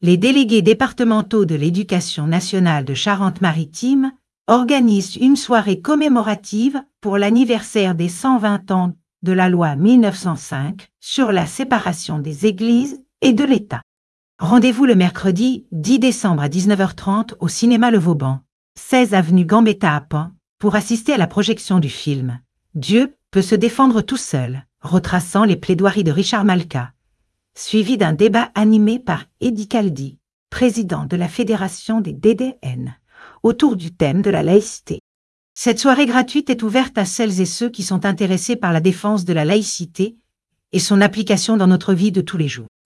les délégués départementaux de l'Éducation nationale de Charente-Maritime organisent une soirée commémorative pour l'anniversaire des 120 ans de la loi 1905 sur la séparation des églises et de l'État. Rendez-vous le mercredi 10 décembre à 19h30 au cinéma Le Vauban, 16 avenue Gambetta à Caen, pour assister à la projection du film « Dieu peut se défendre tout seul », retraçant les plaidoiries de Richard Malka, suivi d'un débat animé par Eddy Caldi, président de la Fédération des DDN, autour du thème de la laïcité. Cette soirée gratuite est ouverte à celles et ceux qui sont intéressés par la défense de la laïcité et son application dans notre vie de tous les jours.